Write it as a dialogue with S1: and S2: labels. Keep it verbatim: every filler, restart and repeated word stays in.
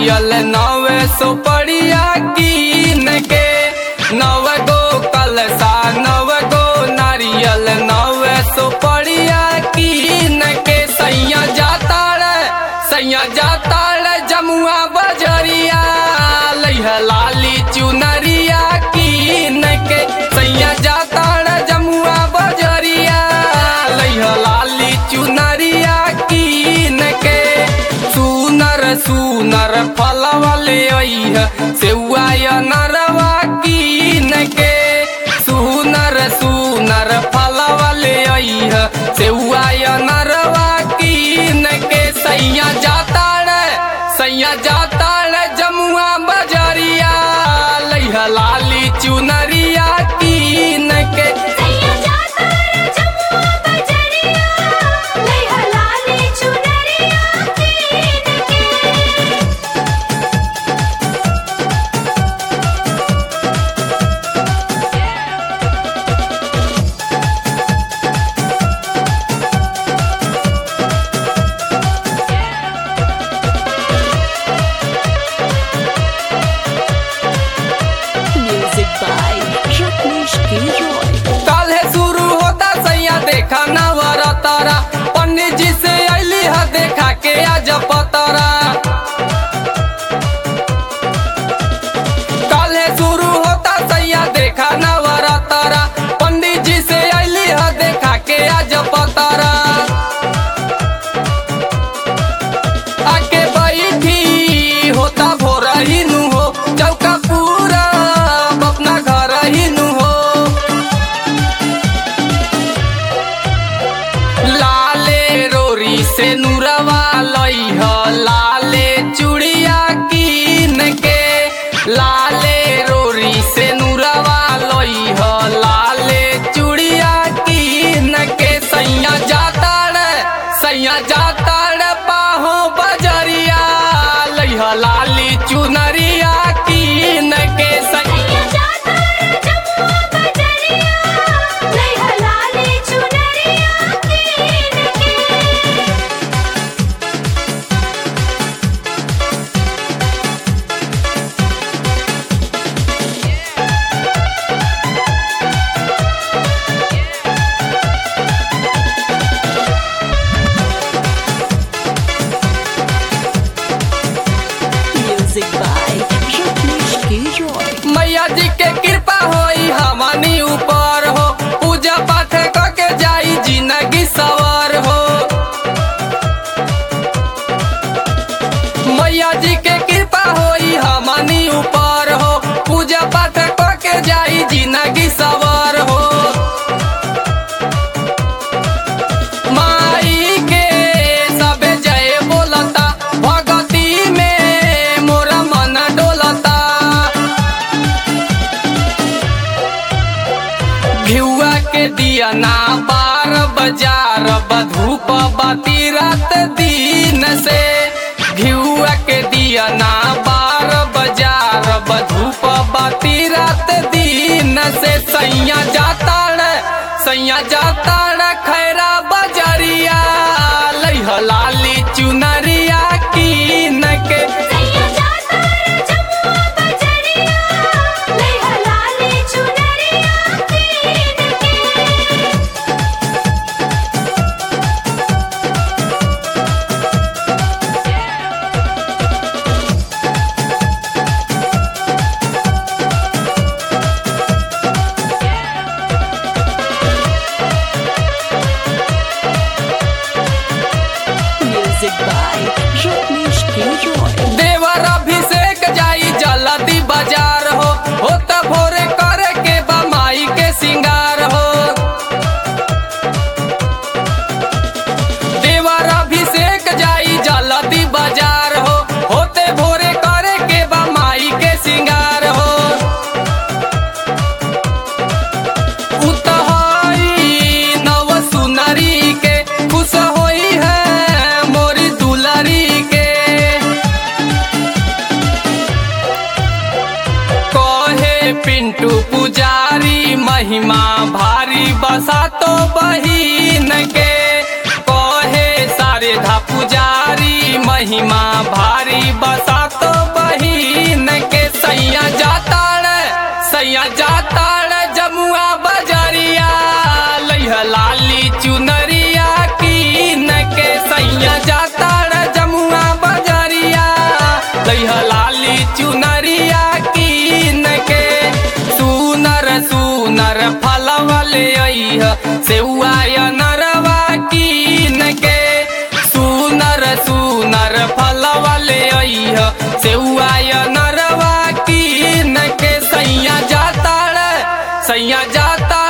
S1: नारियल नवे सुपड़िया कीन के, नव गो कलसा नव गो नारियल नवे सुपड़िया कीन के। सैया जाता रे सैया जाता रे जमुआ बजरिया, लइहा लाली चुनरिया कीन के। सैया जाता रे जमुआ बजरिया, लइहा लाली चुनरिया कीन के। सुनर सुनर फलवा ले अइह, सेउआ नरवा कीन के। सुनर सुनर फलवा ले अइह, सेउआ नरवा कीन के। सैया जाता रे सैया जाता रे जमुआ बजरिया, लइहा लाली चुनरिया कीन के। काल्हे शुरू होता सैया देखा नवरात्रा, पंडित जी से अली है देखा के आज पतरा। काल्हे शुरू होता सैया देखा नवरात्रा, पंडित जी से अली है देखा के आज पतरा। आके बैठी होता भोर ही नु हो, चौका पूरा अपना घर ही नु हो। लाले रोरी से नूरवा लइह, लाले चूड़िया कीन के। लाले रोरी से नूरवा लइह, लाले चूड़िया कीन के। सैया जाता रे सैया जाता रे बाहो बजरिया, लइह लाली चुनरिया कीन के। मैया जी के कृपा होई हमनी ऊपर हो, पूजा पाठ करके जाई जिंदगी सवार हो। मैया जी के कृपा होई हमनी ऊपर हो, पूजा पाठ करके जाई जिंदगी सवार हो। माई के सबे जय बोलता, भगती में मोरा मन डोलता। घिउआ के दिया ना बार बाजार, बधूप बाती रात दिन से। घिउआ के दिया ना बार बाजार, बधूप बाती रात दिन से। सैया जाता रे सैया जाता रे खैरा बजरिया, लइहा लाली चुनरिया कीन के। देवर अभिषेक जाई जल्दी बाजार हो, होता भोरे करे के बा माई के सिंगार हो। देवर अभिषेक जाई जल्दी बाजार हो, होते भोरे करे के बा माई के सिंगार हो। उतहाई नव सुनरी के, खुश होई है मोरी दुलरी के। पिंटू पुजारी महिमा भारी बसा तो बहिन के, कहे सा शारदा पुजारी महिमा भारी बसा तो बहिन के सैया जाता रे सैया जाता रे जमुआ बजरिया लइहा लाली चुनरिया कीन के सैया जाता रे जमुआ बजरिया लइहा लाली चुनरिया कीन के सुनर सुनर फलवा ले अइहा सेउआ नरवा कीन के सुनर सुनर फलवा ले अइहा सेउआ नरवा कीन के सैया जाता रे सैया जाता